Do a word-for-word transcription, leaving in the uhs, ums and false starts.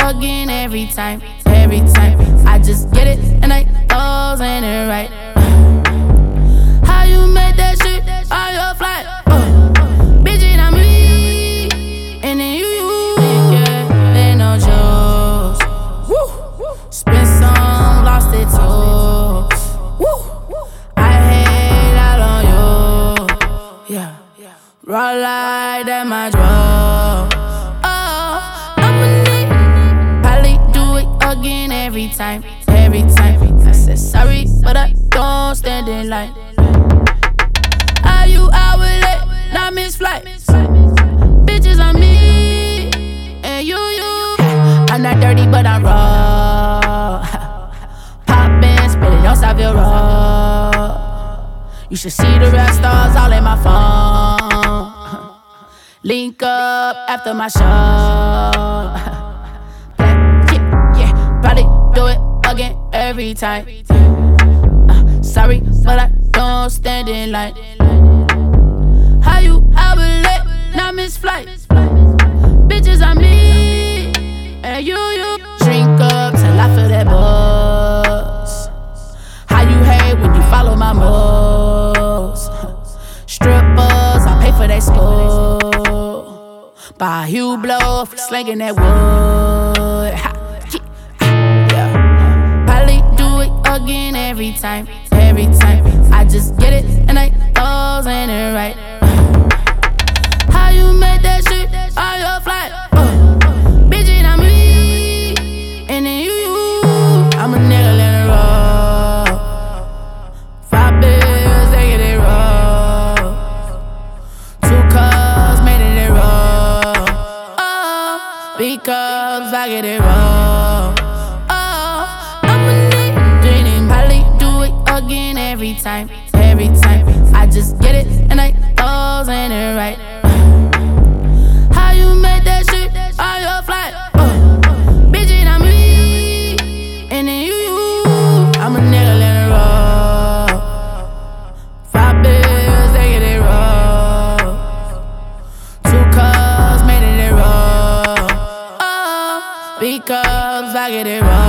again every time, every time. I just get it and I goes in it right. How you make that shit on your flight? Uh, bitch, it on me, and then you, you, yeah, ain't no jokes. Woo, spin some, lost it too. Woo, I hate out on you, yeah. Raw like that, my drug. Oh, I'ma need, probably do it again every time, every time. I said sorry, but I don't stand in line. Are you out with it? Not miss flight. Bitches on me, and you, you. I'm not dirty, but I'm raw. Poppin', spit it on Savile Row. You should see the rap stars all in my phone. Link up after my show. Yeah, yeah, probably do it again every time. Uh, sorry, but I don't stand in line. How you out with late, not miss flight? Bitches on me, and you, you. Drink up till I feel that buzz. How you hate when you follow my moves? Strippers, I pay for that school. Buy you blow for slinging that wood. Yeah. Probably do it again every time, every time. I just get it and I goes in it right. How you make that shit on your flight? Uh, bitch, it on me, and then you, you. I'm a nigga in a row. Five bills, they get it roll. Two cars, made it it roll. Oh, because I get it roll. Oh, I'm a nigga, probably do it again every time, every time. I just get it and I goes in it right. How you make that shit on your flight? Uh, bitch, it on me, and then you, you. I'm a nigga in a row. Five bills, they get it roll. Two cars, made it it roll. Oh, because I get it roll.